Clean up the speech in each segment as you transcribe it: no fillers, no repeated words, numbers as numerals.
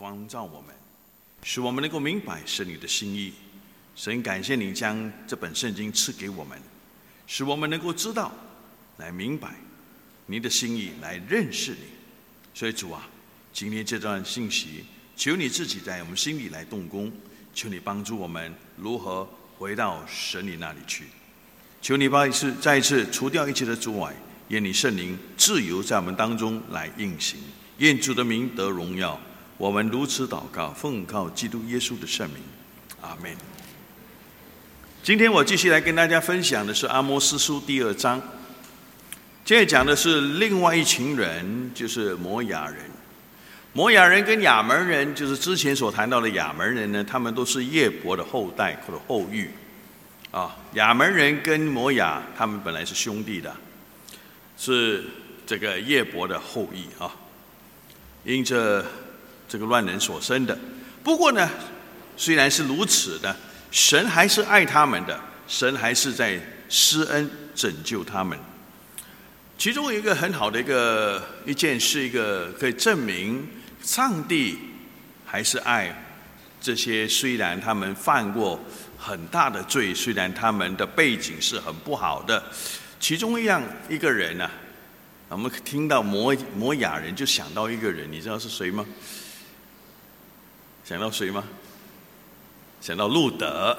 光照我们，使我们能够明白神你的心意。神，感谢你将这本圣经赐给我们，使我们能够知道来明白你的心意，来认识你。所以主啊，今天这段信息，求你自己在我们心里来动工，求你帮助我们如何回到神你那里去。求你再一次除掉一切的阻碍，愿你圣灵自由在我们当中来运行，愿主的名得荣耀。我们如此祷告，奉靠基督耶稣的圣名，阿们。今天我继续来跟大家分享的是阿摩司书第2章。现在讲的是另外一群人，就是摩亚人。摩亚人跟亚门人，就是之前所谈到的亚门人呢，他们都是叶伯的后代或者后裔啊。亚门人跟摩亚他们本来是兄弟的，是这个叶伯的后裔啊，因着这个乱人所生的。不过呢，虽然是如此的，神还是爱他们的，神还是在施恩拯救他们。其中有一个很好的一件事，一个可以证明上帝还是爱这些虽然他们犯过很大的罪，虽然他们的背景是很不好的。其中一个人啊，我们听到摩亚人就想到一个人，你知道是谁吗？想到谁吗？想到路德。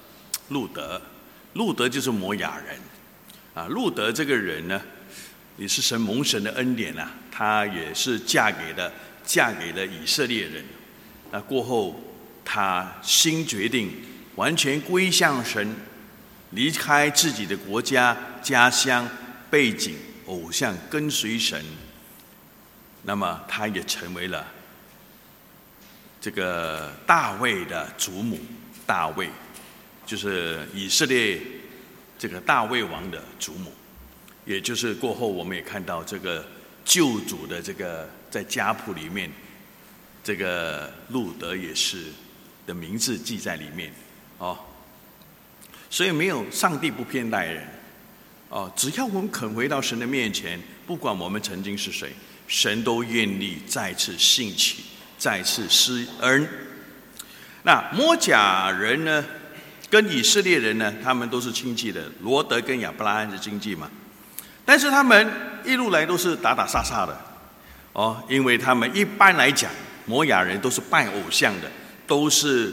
路德就是摩亚人啊。路德这个人呢，也是蒙神的恩典啊，她也是嫁给了以色列人。那过后，她新决定完全归向神，离开自己的国家、家乡、背景、偶像，跟随神。那么，她也成为了这个大卫的祖母。大卫就是以色列这个大卫王的祖母。也就是过后我们也看到这个救主的这个在家谱里面，这个路德也是的名字记在里面哦。所以没有上帝不偏待人哦，只要我们肯回到神的面前，不管我们曾经是谁，神都愿意再次兴起，再次施恩。那摩甲人呢，跟以色列人呢，他们都是亲戚的，罗德跟亚伯拉罕是亲戚嘛。但是他们一路来都是打打杀杀的哦，因为他们一般来讲，摩亚人都是拜偶像的，都是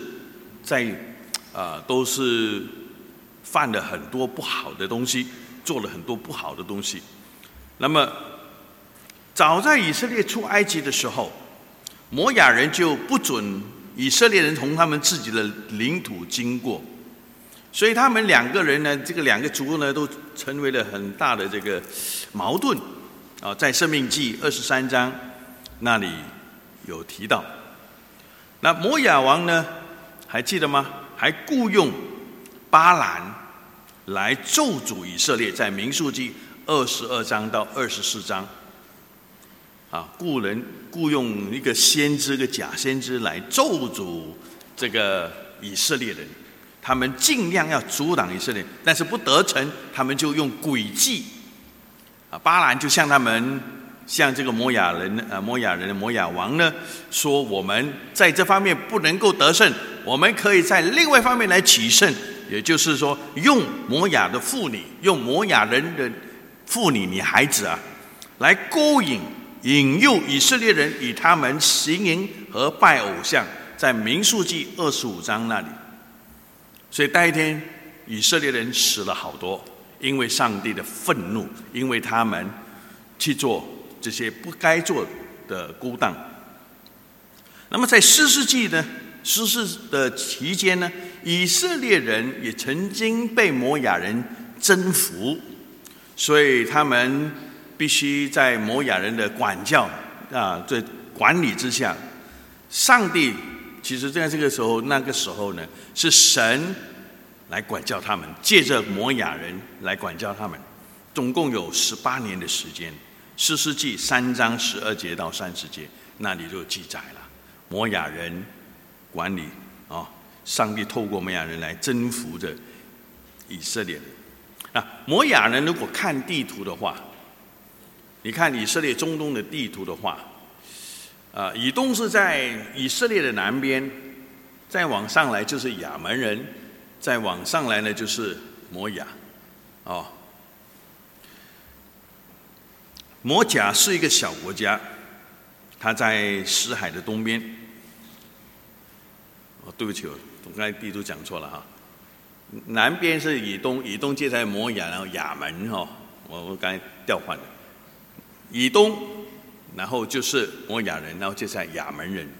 犯了很多不好的东西，做了很多不好的东西。那么早在以色列出埃及的时候，摩亚人就不准以色列人从他们自己的领土经过。所以他们两个人呢，这个两个族呢，都成为了很大的这个矛盾啊。在申命记23章那里有提到。那摩亚王呢，还记得吗？还雇用巴兰来咒诅以色列，在民数记22章到24章啊，雇用一个先知，一个假先知来咒诅这个以色列人。他们尽量要阻挡以色列，但是不得逞，他们就用诡计啊。巴兰就向这个摩亚王呢说，我们在这方面不能够得胜，我们可以在另外一方面来取胜，也就是说，用摩亚的妇女，用摩亚人的妇女女孩子啊，来勾引诱以色列人与他们行淫和拜偶像，在民数记25章那里。所以那一天，以色列人死了好多，因为上帝的愤怒，因为他们去做这些不该做的勾当。那么在士师记的期间呢，以色列人也曾经被摩亚人征服，所以他们必须在摩亚人的管教在管理之下。上帝其实在那个时候呢，是神来管教他们，借着摩亚人来管教他们，总共有18年的时间。士师记3章12节到30节那里就记载了摩亚人管理上帝透过摩亚人来征服着以色列人。那摩亚人如果看地图的话，你看以色列中东的地图的话， 以东是在以色列的南边，再往上来就是亚门人，再往上来呢就是摩亚。摩甲是一个小国家，它在死海的东边。对不起，我刚才地图讲错了哈。南边是以东，以东接下来摩亚，然后亚门我刚才调换了。以东，然后就是摩亚人，然后接下来亚门人。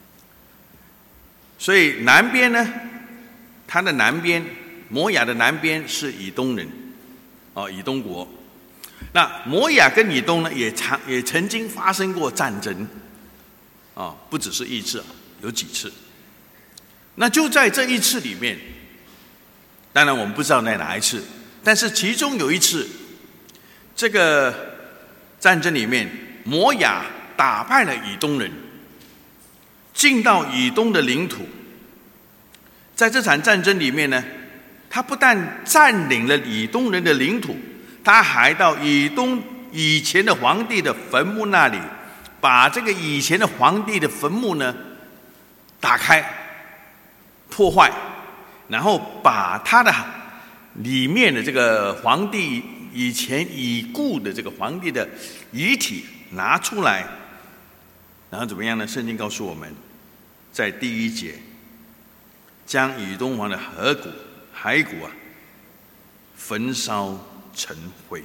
所以南边呢，它的南边，摩亚的南边是以东人，以东国。那摩亚跟以东呢，也曾经发生过战争，不只是一次，有几次。那就在这一次里面，当然我们不知道在哪一次，但是其中有一次，这个战争里面，摩亚打败了以东人，进到以东的领土。在这场战争里面呢，他不但占领了以东人的领土，他还到以东以前的皇帝的坟墓那里，把这个以前的皇帝的坟墓呢打开破坏，然后把他的里面的这个皇帝以前已故的这个皇帝的遗体拿出来，然后怎么样呢？圣经告诉我们，在第1节，将以东王的骸骨焚烧成灰。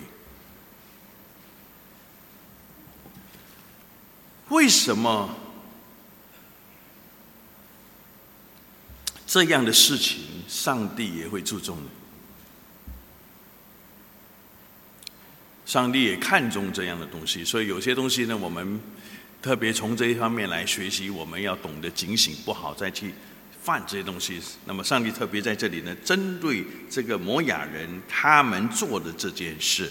为什么这样的事情上帝也会注重呢？上帝也看重这样的东西，所以有些东西呢，我们特别从这一方面来学习，我们要懂得警醒，不好再去犯这些东西。那么上帝特别在这里呢，针对这个摩亚人他们做的这件事，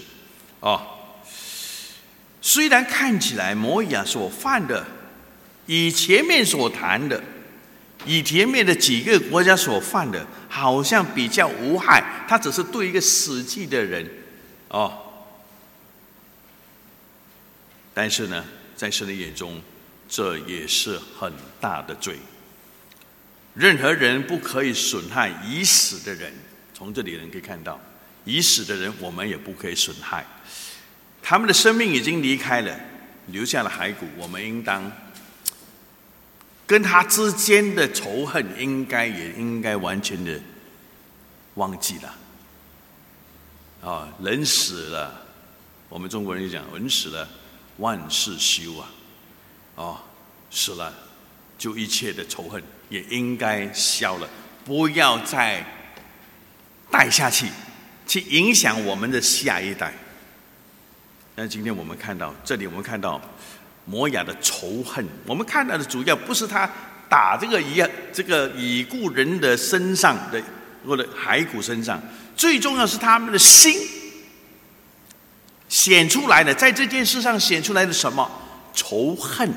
虽然看起来摩亚所犯的，以前面所谈的，以前面的几个国家所犯的，好像比较无害，他只是对一个死寂的人，但是呢，在神的眼中，这也是很大的罪。任何人不可以损害已死的人，从这里人可以看到，已死的人我们也不可以损害。他们的生命已经离开了，留下了骸骨，我们应当跟他之间的仇恨也应该完全的忘记了。人死了，我们中国人就讲人死了万事休死了就一切的仇恨也应该消了，不要再带下去影响我们的下一代。但今天我们看到这里，我们看到摩亚的仇恨，我们看到的主要不是他打这个已故人的身上的或者骸骨身上，最重要是他们的心显出来的，在这件事上显出来的什么？仇恨。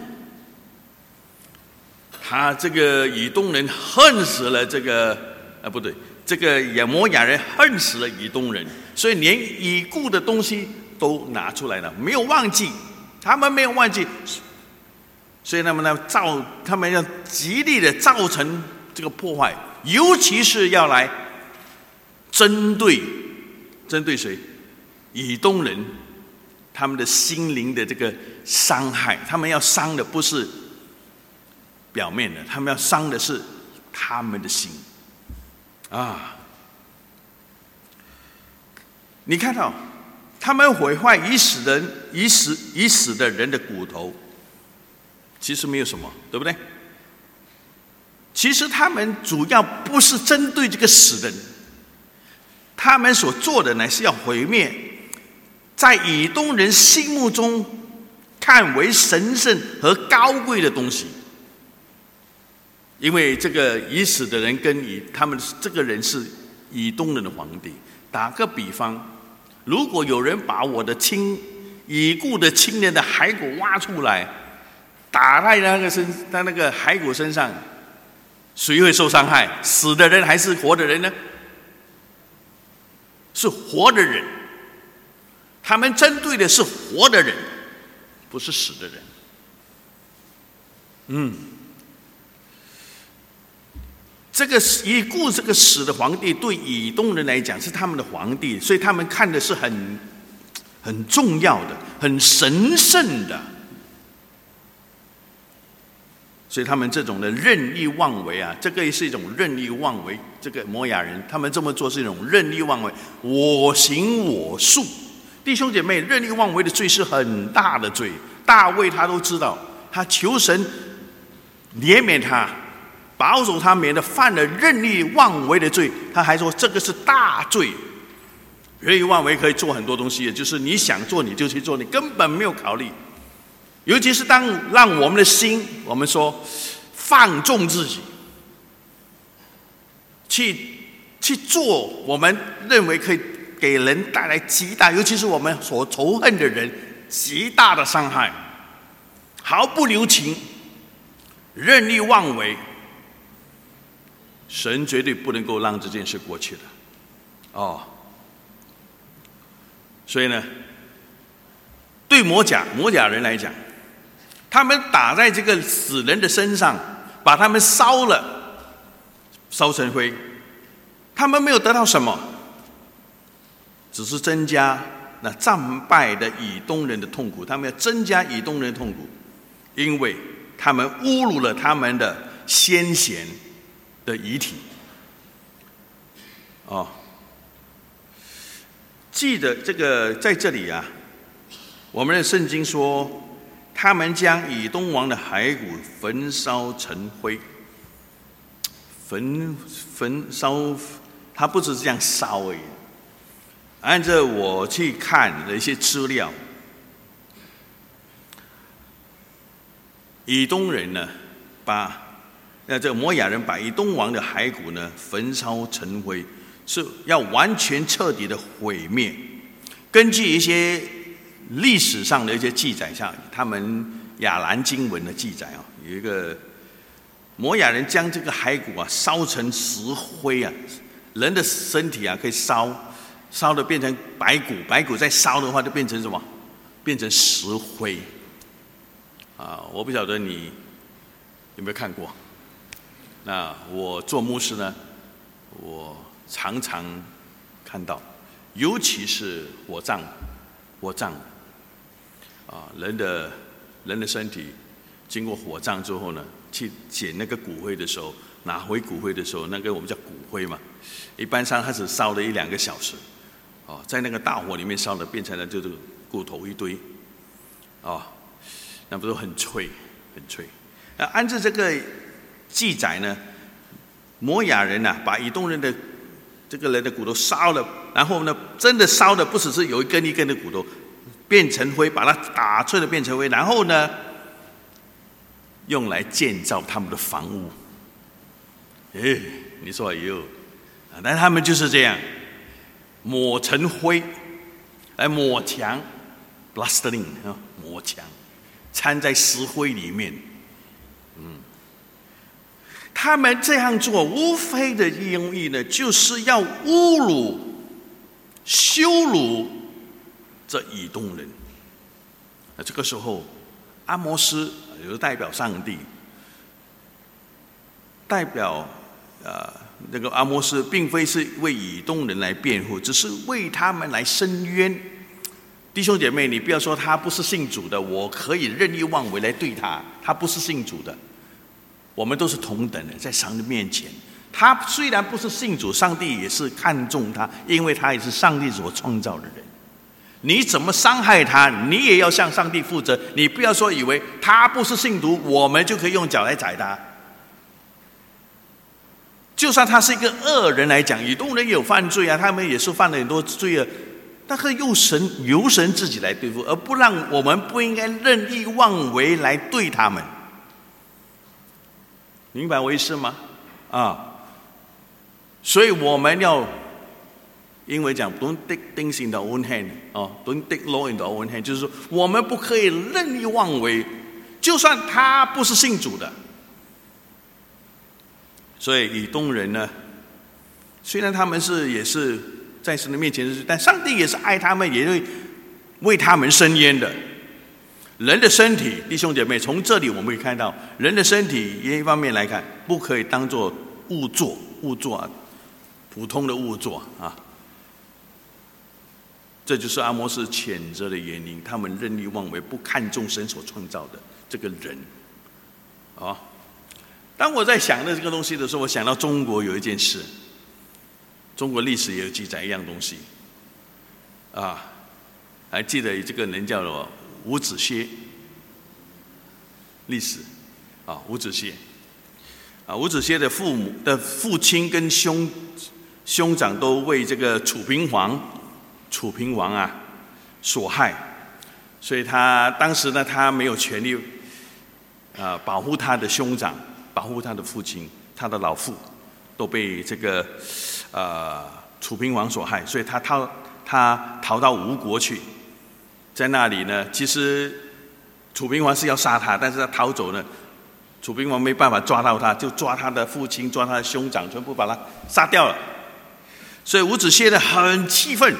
他这个以东人恨死了这个这个摩亚人恨死了以东人，所以连已故的东西都拿出来了，没有忘记，他们没有忘记，所以他们要极力的造成这个破坏，尤其是要来针对谁？以东人，他们的心灵的这个伤害，他们要伤的不是表面的，他们要伤的是他们的心你看到他们毁坏已死的人的骨头，其实没有什么，对不对？其实他们主要不是针对这个死人，他们所做的乃是要毁灭在以东人心目中看为神圣和高贵的东西。因为这个已死的人跟他们这个人是以东人的皇帝。打个比方，如果有人把我的已故的亲人的骸骨挖出来，打在他那个骸骨身上，谁会受伤害？死的人还是活的人呢？是活的人。他们针对的是活的人，不是死的人。 这个已故这个死的皇帝对以东人来讲是他们的皇帝，所以他们看的是很重要的、很神圣的。所以他们这种的任意妄为啊，这个也是一种任意妄为。这个摩亚人他们这么做是一种任意妄为，我行我素。弟兄姐妹，任意妄为的罪是很大的罪。大卫他都知道，他求神怜悯他，保守他免得犯了任意妄为的罪。他还说这个是大罪。任意妄为可以做很多东西，也就是你想做你就去做，你根本没有考虑。尤其是当让我们的心，我们说放纵自己，去做我们认为可以给人带来极大，尤其是我们所仇恨的人极大的伤害，毫不留情，任意妄为，神绝对不能够让这件事过去的。所以呢，对摩甲人来讲，他们打在这个死人的身上，把他们烧了，烧成灰，他们没有得到什么，只是增加那战败的以东人的痛苦。他们要增加以东人的痛苦，因为他们侮辱了他们的先贤的遗体。记得这个在这里啊，我们的圣经说，他们将以东王的骸骨焚烧成灰。焚烧，他不只是这样烧而已。按照我去看的一些资料，以东人呢，这个摩亚人把以东王的骸骨呢焚烧成灰，是要完全彻底的毁灭。根据一些历史上的一些记载下，他们亚兰经文的记载啊，有一个摩亚人将这个骸骨啊烧成石灰啊，人的身体啊可以烧的变成白骨，白骨再烧的话就变成什么？变成石灰我不晓得你有没有看过。那我做牧师呢，我常常看到，尤其是火葬人的身体经过火葬之后呢，去捡那个骨灰的时候，拿回骨灰的时候，那个我们叫骨灰嘛，一般上它只烧了1-2个小时，在那个大火里面烧的，变成了就是骨头一堆，那不是很脆。按照这个记载呢，摩亚人把以东人的这个人的骨头烧了，然后呢，真的烧的不只是有一根一根的骨头变成灰，把它打碎了变成灰，然后呢，用来建造他们的房屋。你说但他们就是这样抹成灰来抹墙 ，plastering 抹墙，掺在石灰里面。他们这样做，无非的用意呢，就是要侮辱、羞辱这以东人。这个时候，阿摩斯有代表上帝，代表那个阿摩斯并非是为以东人来辩护，只是为他们来伸冤。弟兄姐妹，你不要说他不是信主的，我可以任意妄为来对他，他不是信主的。我们都是同等的，在上帝面前。他虽然不是信主，上帝也是看重他，因为他也是上帝所创造的人。你怎么伤害他，你也要向上帝负责。你不要说以为他不是信徒，我们就可以用脚来宰他。就算他是一个恶人来讲，以东人也有犯罪啊，他们也是犯了很多罪啊，但是由神自己来对付，而不让我们不应该任意妄为来对他们。明白我意思吗？所以我们要，因为讲 don't take things in our own hand don't take law in our own hand， 就是说我们不可以任意妄为，就算他不是信主的。所以以东人呢，虽然他们也是在神的面前，但上帝也是爱他们，也会为他们伸冤的。 人的身体，弟兄姐妹，从这里我们可以看到，人的身体一方面来看，不可以当作物作啊，普通的物作啊。这就是阿摩司谴责的原因，他们任意妄为，不看重神所创造的这个人。当我在想的这个东西的时候，我想到中国有一件事，中国历史也有记载一样东西，还记得这个人叫做伍子胥，历史伍子胥伍子胥的父亲跟兄长都为这个楚平王所害，所以他当时呢，他没有权利保护他的兄长，保护他的父亲，他的老父都被这个楚平王所害，所以他逃到吴国去，在那里呢，其实楚平王是要杀他，但是他逃走呢，楚平王没办法抓到他，就抓他的父亲，抓他的兄长，全部把他杀掉了。所以伍子胥呢很气愤，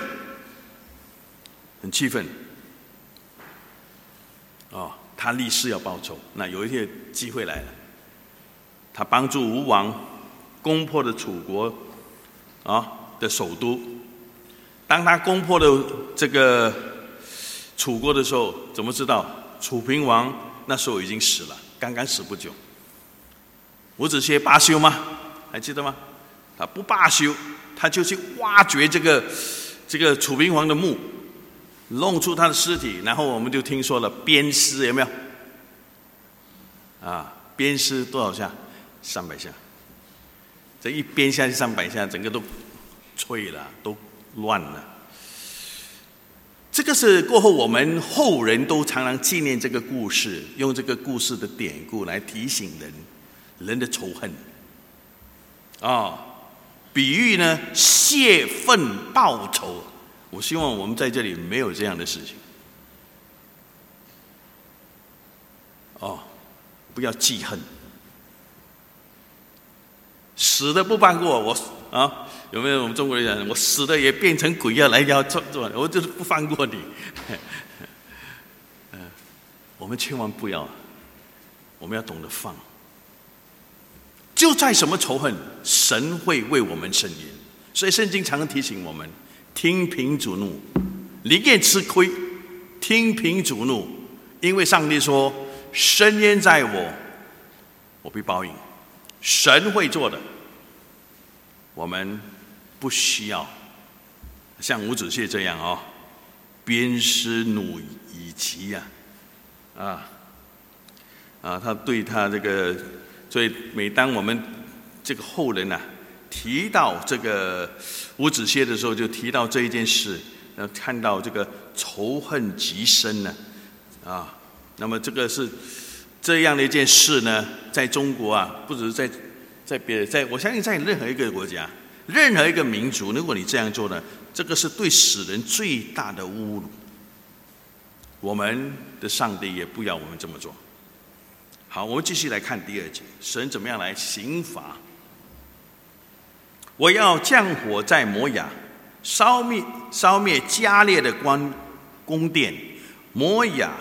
他立誓要报仇。那有一天机会来了，他帮助吴王攻破了楚国的首都。当他攻破了这个楚国的时候，怎么知道？楚平王那时候已经死了，刚刚死不久。伍子胥罢休吗？还记得吗？他不罢休，他就去挖掘这个楚平王的墓，弄出他的尸体，然后我们就听说了鞭尸，有没有？鞭尸多少下？300下。这一鞭下去300下，整个都脆了，都乱了。这个是过后我们后人都常常纪念这个故事，用这个故事的典故来提醒人的仇恨。比喻呢，泄愤报仇。我希望我们在这里没有这样的事情。不要记恨，死的不放过我有没有我们中国人讲，我死的也变成鬼要做，我就是不放过你。我们千万不要，我们要懂得放。就在什么仇恨，神会为我们伸冤。所以圣经常常提醒我们，听凭主怒，宁愿吃亏，听凭主怒，因为上帝说，伸冤在我，我必报应。神会做的，我们不需要像伍子胥这样鞭尸弩以疾他对他这个，所以每当我们这个后人提到这个伍子胥的时候，就提到这一件事，看到这个仇恨极深呢那么这个是这样的一件事呢，在中国不只是在别的，我相信在任何一个国家、任何一个民族，如果你这样做呢，这个是对死人最大的侮辱。我们的上帝也不要我们这么做。好，我们继续来看第2节，神怎么样来刑罚？我要降火在摩亚，烧灭迦列的宫殿，摩亚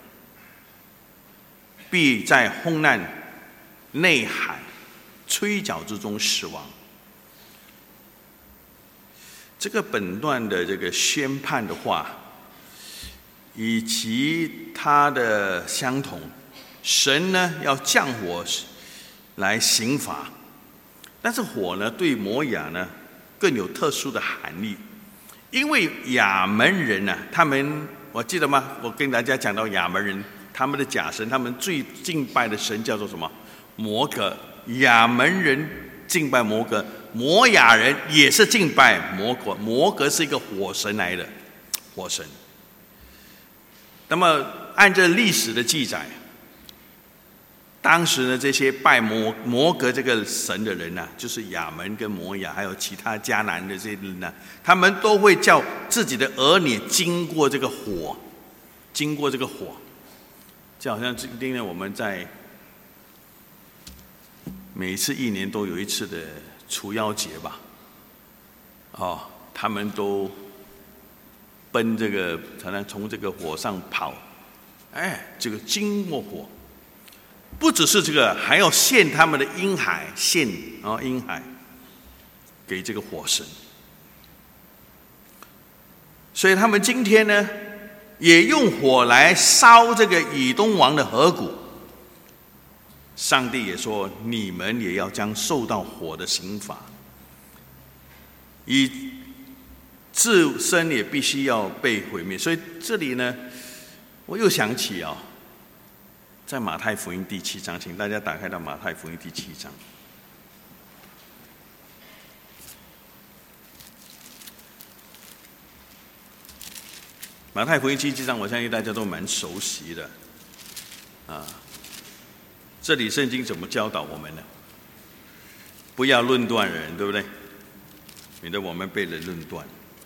必在轰难内海吹角之中死亡。这个本段的这个宣判的话，以及它的相同，神呢要降火来刑罚，但是火呢对摩亚呢更有特殊的含义，因为亚门人他们我记得吗？我跟大家讲到亚门人他们的假神，他们最敬拜的神叫做什么？摩格。亚门人敬拜摩格，摩亚人也是敬拜摩格。摩格是一个火神来的，火神。那么按照历史的记载，当时呢这些拜摩格这个神的人就是亚门跟摩亚还有其他迦南的这些人他们都会叫自己的儿女经过这个火，就好像今天我们在每次1年都有一次的除妖节吧，他们都奔这个，常常从这个火上跑， 这个金或火，不只是这个，还要献他们的婴孩，婴孩给这个火神。所以他们今天呢，也用火来烧这个以东王的骸骨。上帝也说，你们也要将受到火的刑罚，以自身也必须要被毁灭。所以这里呢，我又想起在马太福音第7章，请大家打开到马太福音第7章。马太福音7章，我相信大家都蛮熟悉的这里圣经怎么教导我们呢？不要论断人，对不对？免得我们被人论断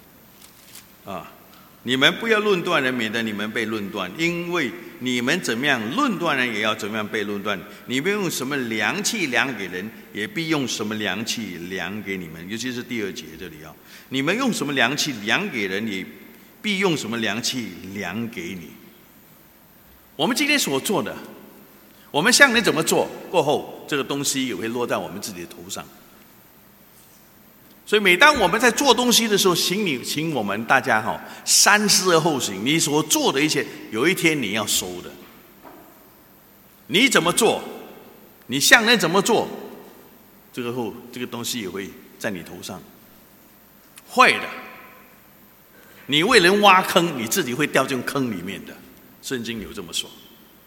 你们不要论断人，免得你们被论断，因为你们怎么样论断人，也要怎么样被论断。你们用什么量器量给人，也必用什么量器量给你们。尤其是第2节这里你们用什么量器量给人，也必用什么量器量给你。我们今天所做的，我们向人怎么做，过后这个东西也会落在我们自己的头上。所以每当我们在做东西的时候，请我们大家三思而后行。你所做的一切，有一天你要收的。你怎么做，你向人怎么做，这个东西也会在你头上。会的，你为人挖坑，你自己会掉进坑里面的。圣经有这么说。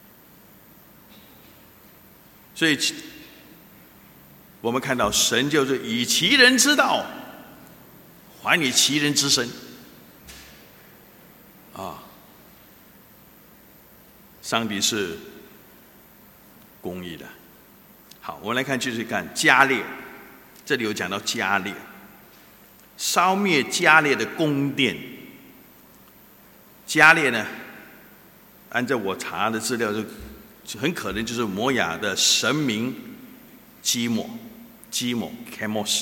所以我们看到神就是以其人之道还以其人之身上帝是公义的。好，我们来看，继续看迦列，这里有讲到迦列，烧灭迦列的宫殿。迦列呢，按照我查的资料，就很可能就是摩亚的神明基摩 Chemos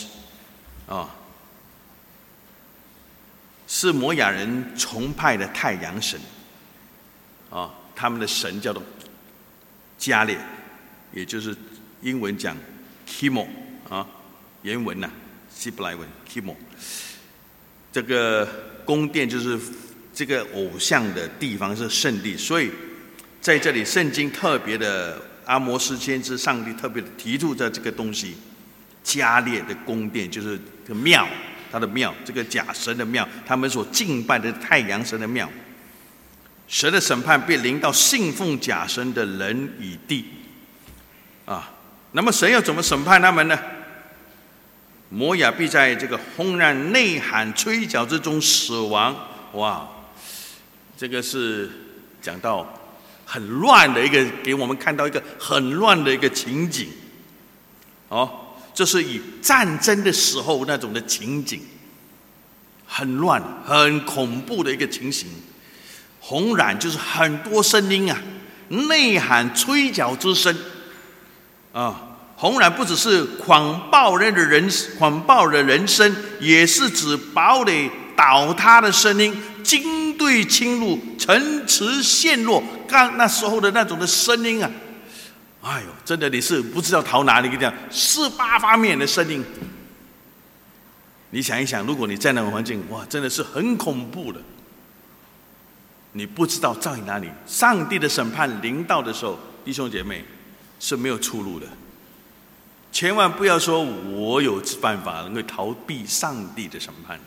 是摩亚人崇拜的太阳神他们的神叫做迦列，也就是英文讲 Chemo 原文希伯来文 Chemo。这个宫殿就是这个偶像的地方，是圣地，所以在这里圣经特别的，阿摩司先知上帝特别的提出这个东西，迦列的宫殿就是这个庙，他的庙，这个假神的庙，他们所敬拜的太阳神的庙。神的审判必临到信奉假神的人与地那么神要怎么审判他们呢？摩亚必在这个轰然内喊吹角之中死亡。哇，这个是讲到很乱的一个，给我们看到一个很乱的一个情景这是以战争的时候那种的情景，很乱很恐怖的一个情形。轰然就是很多声音内喊吹角之声轰然不只是狂暴的人声，也是指堡垒倒塌的声音，军队侵入，城池陷落，那时候的那种的声音真的你是不知道逃哪里，这样4-8方面的声音。你想一想，如果你在那个环境，哇，真的是很恐怖的。你不知道在哪里，上帝的审判临到的时候，弟兄姐妹是没有出路的。千万不要说我有办法能够逃避上帝的审判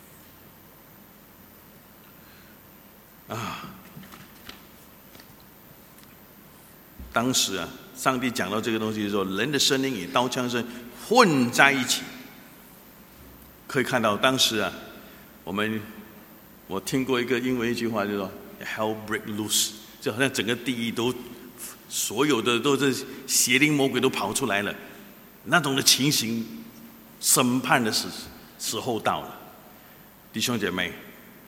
当时上帝讲到这个东西的时候，人的声音与刀枪声混在一起。可以看到当时我听过一个英文一句话，就说 "Hell break loose"， 就好像整个地狱都所有的都是邪灵魔鬼都跑出来了，那种的情形，审判的时候到了。弟兄姐妹，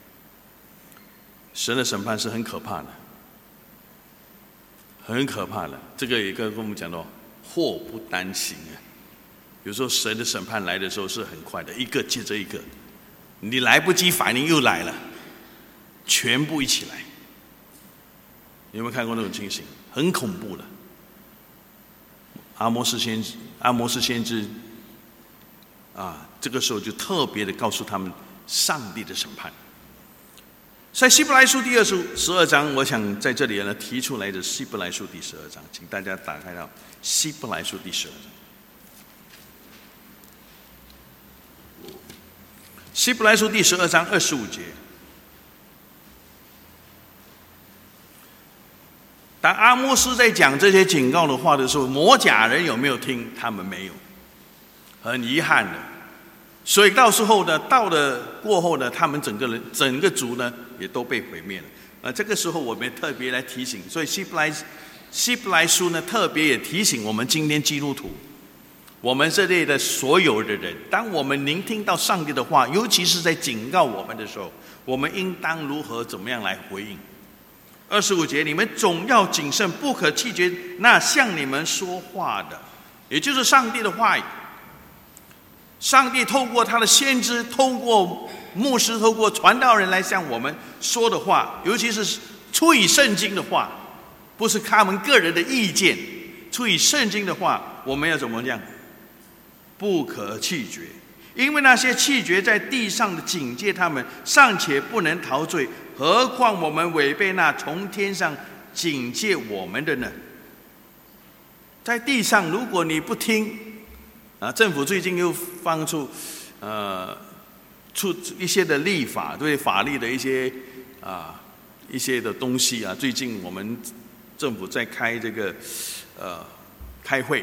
神的审判是很可怕的，很可怕的。这个也跟我们讲到，祸不单行有时候神的审判来的时候是很快的，一个接着一个，你来不及反应又来了，全部一起来。 有没有看过那种情形？很恐怖的。阿摩斯先知这个时候就特别的告诉他们上帝的审判。在希伯来书第12章，我想在这里呢提出来的希伯来书第12章，请大家打开到希伯来书第12章。希伯来书第12章25节。当阿摩斯在讲这些警告的话的时候，摩甲人有没有听？他们没有，很遗憾的。所以到时候呢，到了过后呢，他们整个族呢也都被毁灭了。这个时候我们特别来提醒，所以希伯来书呢特别也提醒我们今天基督徒，我们这类的所有的人，当我们聆听到上帝的话，尤其是在警告我们的时候，我们应当如何怎么样来回应？25节，你们总要谨慎，不可弃绝那向你们说话的，也就是上帝的话语。上帝透过他的先知，透过牧师，透过传道人来向我们说的话，尤其是出于圣经的话，不是他们个人的意见，出于圣经的话，我们要怎么样？不可弃绝，因为那些弃绝在地上的警戒他们，尚且不能逃罪，何况我们违背那从天上警戒我们的呢？在地上，如果你不听政府最近又放出一些的立法，对法律的一些的东西啊。最近我们政府在开这个开会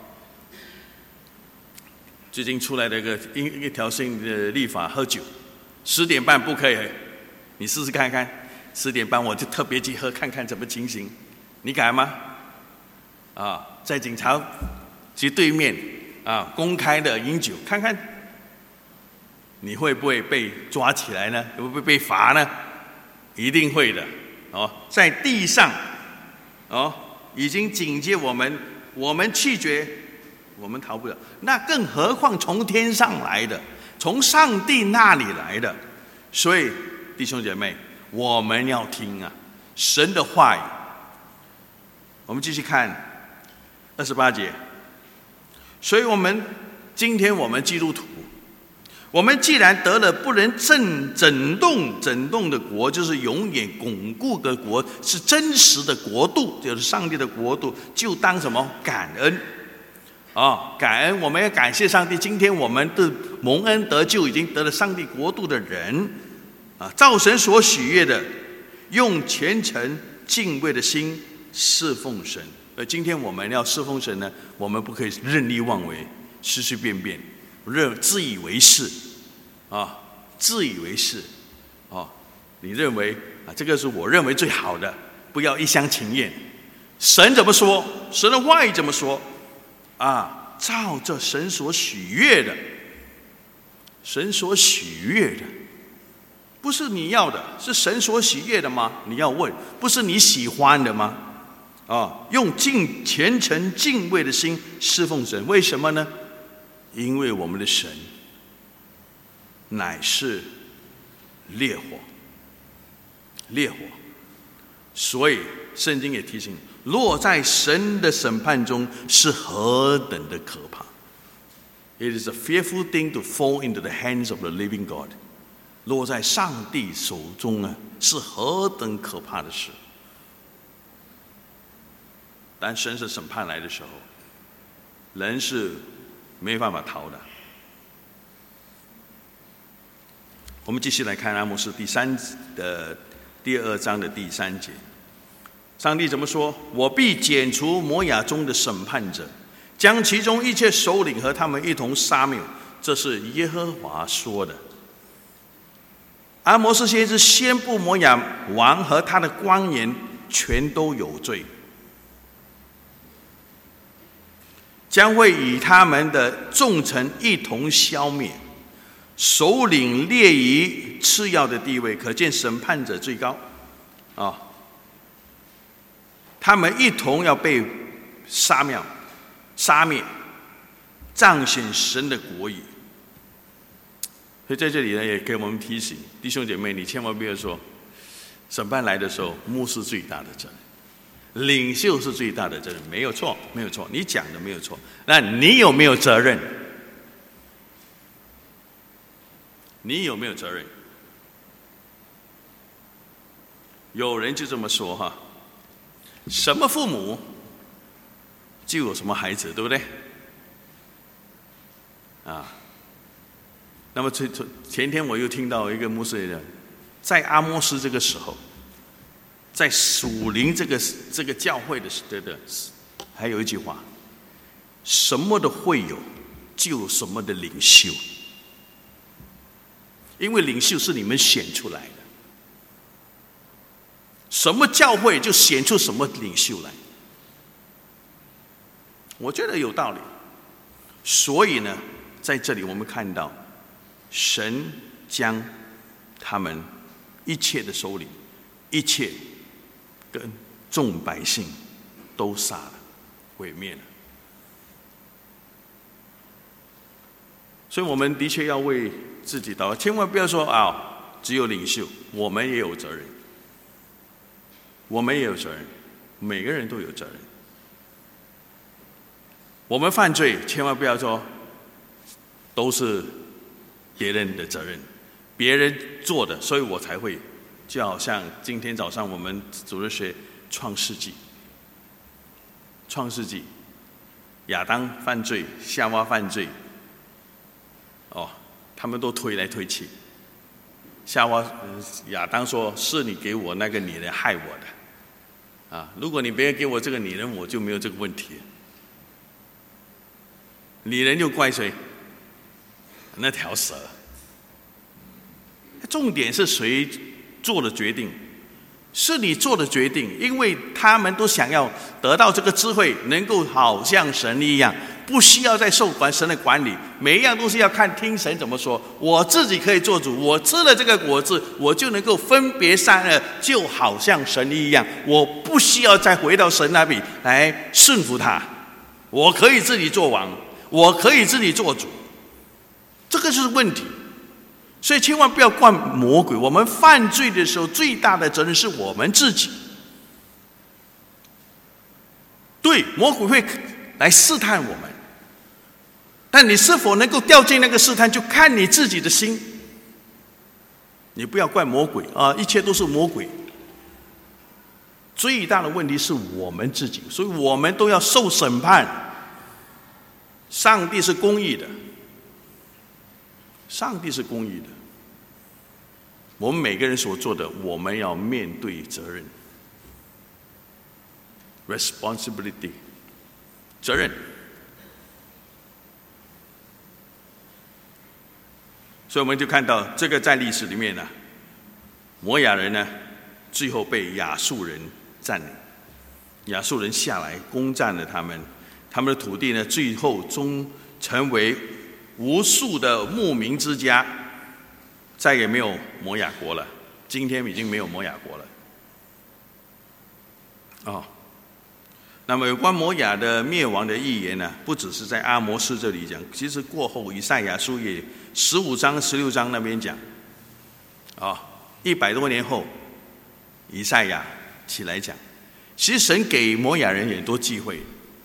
最近出来的一条新的立法，喝酒10点半不可以，你试试看看，10点半我就特别去喝看看怎么情形，你敢吗？在警察局对面公开的饮酒，看看你会不会被抓起来呢？会不会被罚呢？一定会的在地上已经警戒我们弃绝，我们逃不了，那更何况从天上来的，从上帝那里来的。所以弟兄姐妹，我们要听神的话语。我们继续看28节。所以今天我们基督徒，我们既然得了不能震动的国，就是永远巩固的国，是真实的国度，就是上帝的国度，就当什么？感恩感恩。我们要感谢上帝，今天我们的蒙恩得救，已经得了上帝国度的人照神所喜悦的，用虔诚敬畏的心侍奉神。今天我们要侍奉神呢，我们不可以任意妄为，随便自以为是自以为是你认为这个是我认为最好的，不要一厢情愿。神怎么说？神的话语怎么说照着神所喜悦的，神所喜悦的，不是你要的，是神所喜悦的吗？你要问，不是你喜欢的吗？用虔诚敬畏的心侍奉神。为什么呢？因为我们的神乃是烈火，所以圣经也提醒，落在神的审判中是何等的可怕。 It is a fearful thing to fall into the hands of the living God。 落在上帝手中是何等可怕的事。但神是审判来的时候，人是没办法逃的。我们继续来看阿摩司第2章的第3节，上帝怎么说？我必剪除摩亚中的审判者，将其中一切首领和他们一同杀灭。这是耶和华说的。阿摩司先知宣布摩亚王和他的官员全都有罪，将会与他们的众臣一同消灭，首领列于次要的地位，可见审判者最高他们一同要被杀灭，彰显神的国义。所以在这里呢，也给我们提醒弟兄姐妹，你千万不要说审判来的时候，牧师最大的责任。 领袖是最大的责任，没有错，没有错，你讲的没有错。那你有没有责任？你有没有责任？有人就这么说哈，什么父母就有什么孩子，对不对？啊，那么前天我又听到一个牧师讲，在阿摩斯这个时候，在属灵这个教会的还有一句话：什么的会有，就有什么的领袖，因为领袖是你们选出来的。什么教会就选出什么领袖来，我觉得有道理。所以呢，在这里我们看到，神将他们一切的首领，一切跟众百姓都杀了，毁灭了。所以我们的确要为自己祷告，千万不要说啊，只有领袖，我们也有责任。我们也有责任，每个人都有责任。我们犯罪，千万不要说都是别人的责任，别人做的，所以我才会。就好像今天早上我们主日学创世纪，亚当犯罪，夏娃犯罪，他们都推来推去。亚当说：“是你给我那个女人害我的。”如果你没有给我这个女人，我就没有这个问题。女人就怪谁？那条蛇。重点是谁做的决定？是你做的决定，因为他们都想要得到这个智慧，能够好像神一样，不需要再受神的管理，每一样东西要听神怎么说。我自己可以做主，我吃了这个果子，我就能够分别善恶，就好像神一样，我不需要再回到神那里来顺服他，我可以自己做王，我可以自己做主。这个就是问题。所以千万不要怪魔鬼，我们犯罪的时候最大的责任是我们自己。对，魔鬼会来试探我们，但你是否能够掉进那个试探，就看你自己的心。你不要怪魔鬼一切都是魔鬼。最大的问题是我们自己，所以我们都要受审判。上帝是公义的，上帝是公义的，我们每个人所做的，我们要面对责任 ，responsibility， 责任。所以我们就看到这个在历史里面呢，摩亚人呢，最后被亚述人占领，亚述人下来攻占了他们的土地呢，最后终成为无数的牧民之家，再也没有摩亚国了。今天已经没有摩亚国了。那么有关摩亚的灭亡的预言呢，不只是在阿摩斯这里讲，其实过后以赛亚书也15章、16章那边讲。100多年后，以赛亚起来讲，其实神给摩亚人很多机会，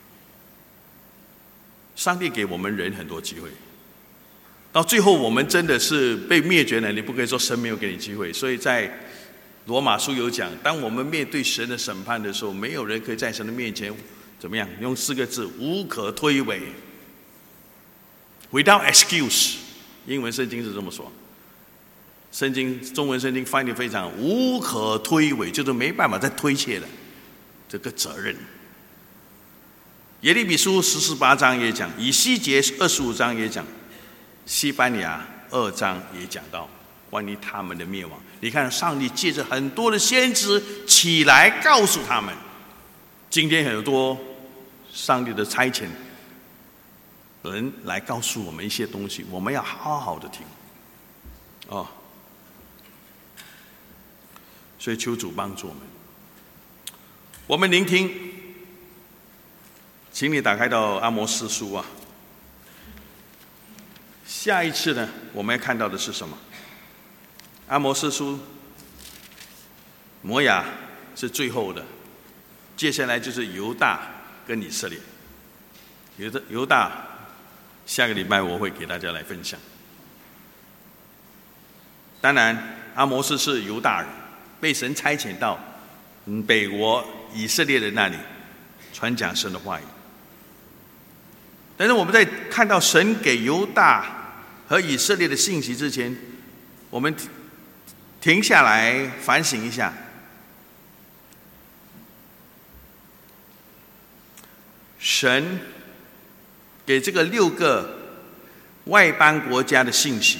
上帝给我们人很多机会。到最后我们真的是被灭绝了，你不可以说神没有给你机会。所以在罗马书有讲，当我们面对神的审判的时候，没有人可以在神的面前怎么样？用4个字：无可推诿 ，without excuse。英文圣经是这么说，中文圣经翻译非常无可推诿，就是没办法再推卸了这个责任。耶利米书18章也讲，以西结25章也讲，西班牙2章也讲到关于他们的灭亡。你看，上帝借着很多的先知起来告诉他们，今天很多上帝的差遣人来告诉我们一些东西，我们要好好的听所以求主帮助我们，我们聆听。请你打开到阿摩司书下一次呢，我们要看到的是什么？阿摩司书，摩亚是最后的， 接下来就是犹大跟以色列。犹大，下个礼拜我会给大家来分享。当然，阿摩斯是犹大人，被神差遣到北国以色列的那里传讲神的话语。但是我们在看到神给犹大和以色列的信息之前，我们停下来反省一下。神给这个6个外邦国家的信息，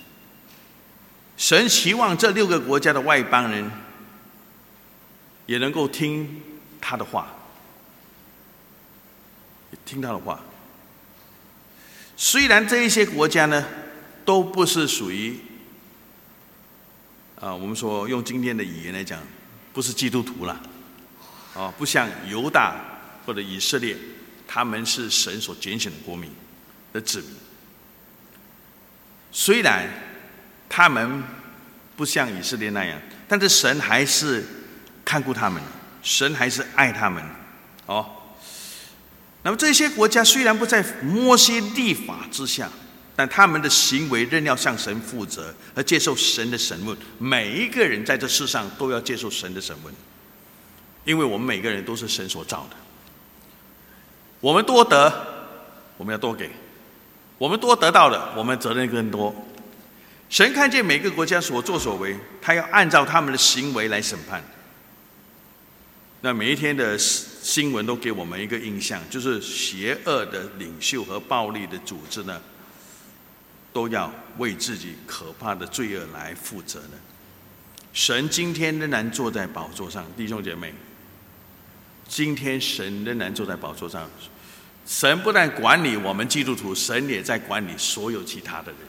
神希望这6个国家的外邦人也能够听他的话，听他的话。虽然这一些国家呢，都不是属于我们说用今天的语言来讲，不是基督徒了，不像犹大或者以色列，他们是神所拣选的国民的子民。虽然他们不像以色列那样，但是神还是看顾他们，神还是爱他们。那么这些国家虽然不在摩西律法之下，但他们的行为仍要向神负责，而接受神的审问。每一个人在这世上都要接受神的审问，因为我们每个人都是神所造的。我们多得，我们要多给；我们多得到的，我们责任更多。神看见每个国家所作所为，他要按照他们的行为来审判。那每一天的新闻都给我们一个印象，就是邪恶的领袖和暴力的组织呢，都要为自己可怕的罪恶来负责的。神今天仍然坐在宝座上，弟兄姐妹，今天神仍然坐在宝座上。神不但管理我们基督徒，神也在管理所有其他的人。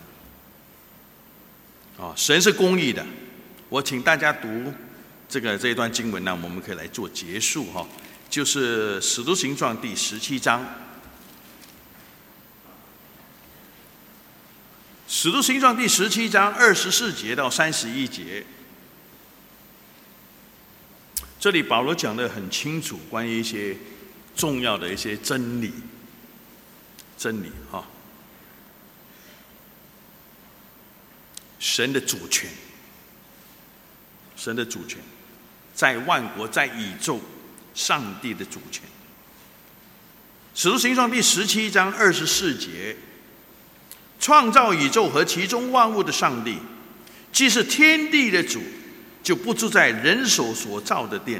神是公义的。我请大家读这一段经文呢，我们可以来做结束就是《使徒行传》第17章。《使徒行传》第17章24节到31节，这里保罗讲得很清楚，关于一些重要的一些真理神的主权，神的主权在万国，在宇宙，上帝的主权。使徒行传第17章24节，创造宇宙和其中万物的上帝，既是天地的主，就不住在人手所造的殿，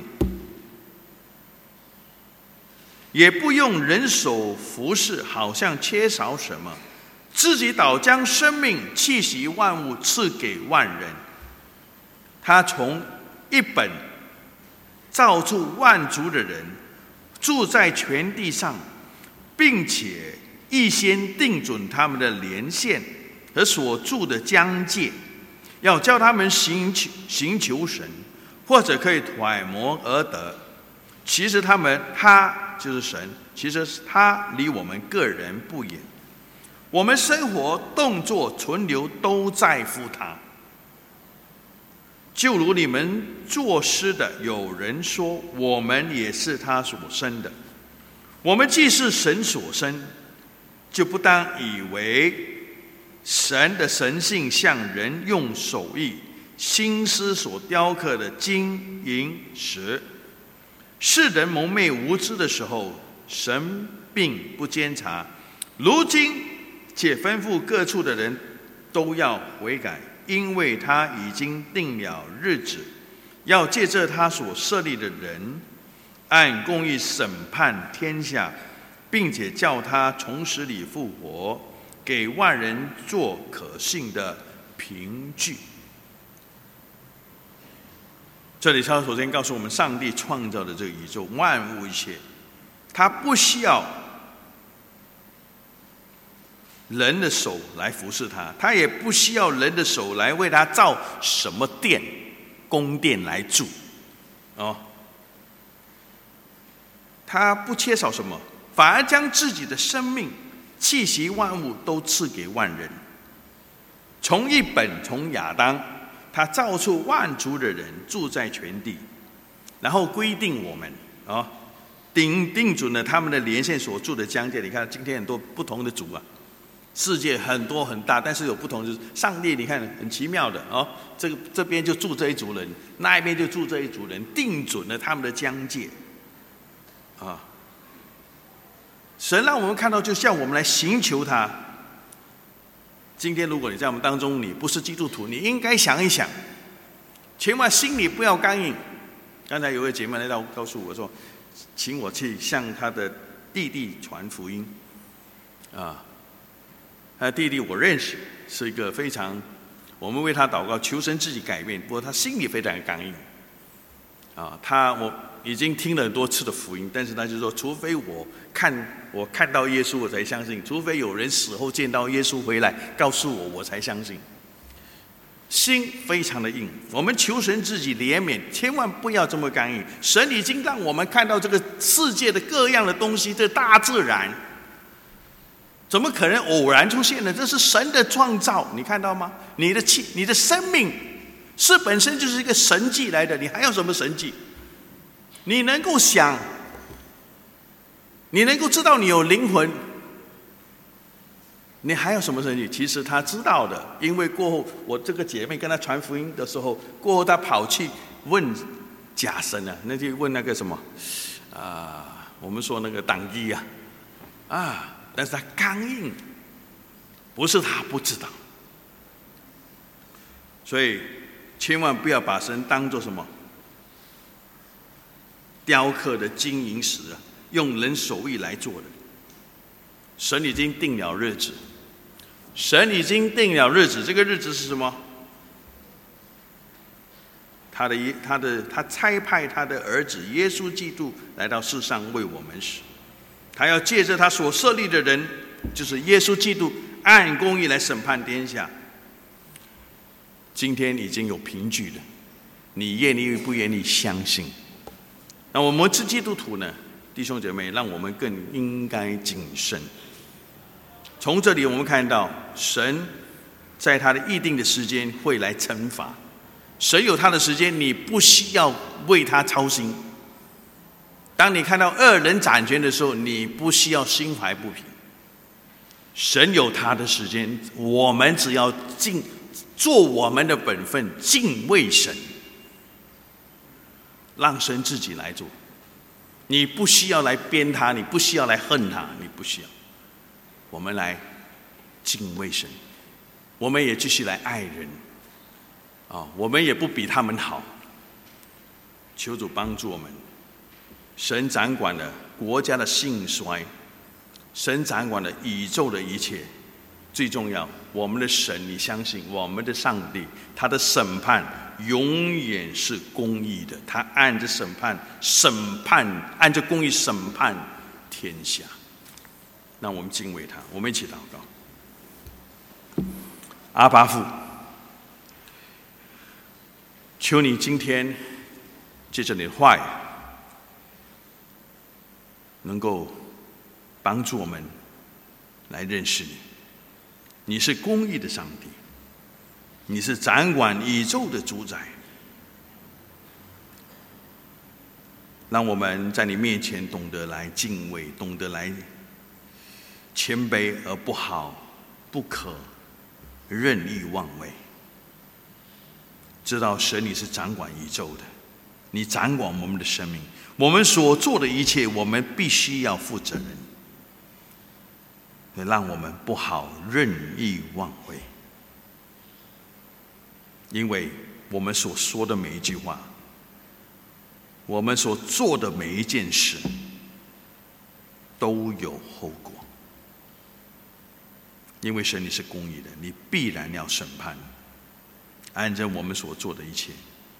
也不用人手服侍，好像缺少什么，自己倒将生命气息万物赐给万人。他从一本造出万族的人，住在全地上，并且预先定准他们的年限和所住的疆界，要叫他们寻求神，或者可以揣摩而得。其实他就是神，其实他离我们个人不远，我们生活、动作、存留都在乎他。就如你们作诗的，有人说我们也是他所生的。我们既是神所生，就不当以为神的神性像人用手艺心思所雕刻的金银石。世人蒙昧无知的时候，神并不监察，如今且吩咐各处的人都要悔改，因为他已经定了日子，要借着他所设立的人，按公义审判天下，并且叫他从死里复活，给万人做可信的凭据。这里他首先告诉我们，上帝创造的这个宇宙万物一切，他不需要人的手来服侍他，他也不需要人的手来为他造什么殿、宫殿来住。他不缺少什么，反而将自己的生命、气息万物都赐给万人。从亚当，他造出万族的人住在全地，然后规定我们啊，定准了他们的连线所住的疆界。你看今天很多不同的族啊，世界很多很大，但是有不同，就是上帝你看很奇妙的哦，这边就住这一族人，那一边就住这一族人，定准了他们的疆界啊。神让我们看到，就像我们来寻求他。今天如果你在我们当中，你不是基督徒，你应该想一想，千万心里不要刚硬。刚才有位姐妹来到告诉我说，请我去向他的弟弟传福音啊。他弟弟我认识，是一个非常，我们为他祷告，求神自己改变。不过他心里非常刚硬啊。我已经听了很多次的福音，但是他就说，除非我看到耶稣，我才相信；除非有人死后见到耶稣回来告诉我，我才相信。心非常的硬，我们求神自己怜悯，千万不要这么刚硬。神已经让我们看到这个世界的各样的东西，这大自然怎么可能偶然出现呢？这是神的创造，你看到吗？你的生命是本身就是一个神迹来的，你还要什么神迹？你能够想，你能够知道你有灵魂，你还有什么神迹？其实他知道的，因为过后我这个姐妹跟他传福音的时候，过后他跑去问假神啊，那就问那个什么我们说那个党基但是他刚硬，不是他不知道，所以千万不要把神当作什么雕刻的金银石用人手艺来做的。神已经定了日子，神已经定了日子，这个日子是什么？他差派他的儿子耶稣基督来到世上为我们死。他要借着他所设立的人，就是耶稣基督，按公义来审判天下。今天已经有凭据了，你愿意不愿意相信？那我们是基督徒呢，弟兄姐妹，让我们更应该谨慎。从这里我们看到，神在他的预定的时间会来惩罚。神有他的时间，你不需要为他操心。当你看到恶人掌权的时候，你不需要心怀不平。神有他的时间，我们只要做我们的本分，敬畏神，让神自己来做。你不需要来鞭他，你不需要来恨他，你不需要。我们来敬畏神，我们也继续来爱人我们也不比他们好。求主帮助我们。神掌管了国家的兴衰，神掌管了宇宙的一切。最重要，我们的神，你相信我们的上帝，他的审判永远是公义的，他按着按着公义审判天下。让我们敬畏他，我们一起祷告。阿爸父，求你今天借着你的话语，能够帮助我们来认识你。你是公义的上帝，你是掌管宇宙的主宰。让我们在你面前懂得来敬畏，懂得来谦卑，而不可任意妄为。知道神你是掌管宇宙的，你掌管我们的生命，我们所做的一切，我们必须要负责任。让我们不好任意妄为，因为我们所说的每一句话，我们所做的每一件事，都有后果。因为神你是公义的，你必然要审判，按照我们所做的一切。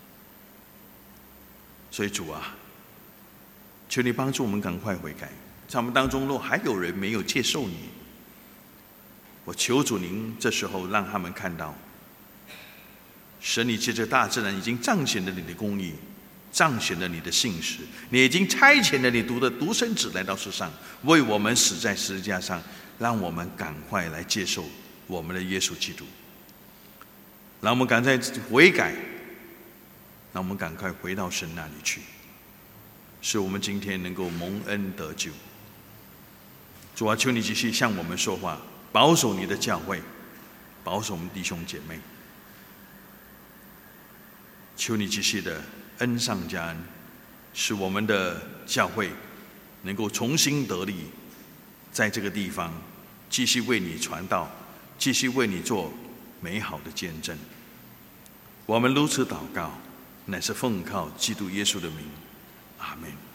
所以主啊，求你帮助我们赶快悔改。在我们当中，若还有人没有接受你，我求主您这时候让他们看到，神你借着大自然已经彰显了你的公义，彰显了你的信实，你已经差遣了你独生子来到世上，为我们死在十字架上，让我们赶快来接受我们的耶稣基督。让我们赶快悔改，让我们赶快回到神那里去。 使我们今天能够蒙恩得救。主啊，求你继续向我们说话，保守你的教会，保守我们弟兄姐妹。求你继续的恩上加恩，使我们的教会能够重新得力，在这个地方继续为你传道，继续为你做美好的见证。我们如此祷告，乃是奉靠基督耶稣的名，阿们。